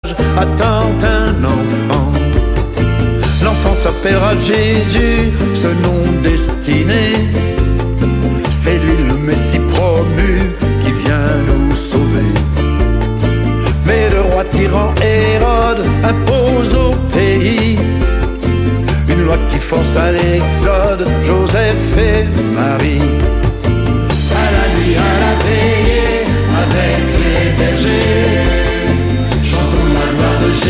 attend un enfant. L'enfant s'appellera Jésus, ce nom destiné. C'est lui le Messie promu qui vient nous sauver. Mais le roi tyran Hérode impose au pays une loi qui force à l'exode Joseph et Marie.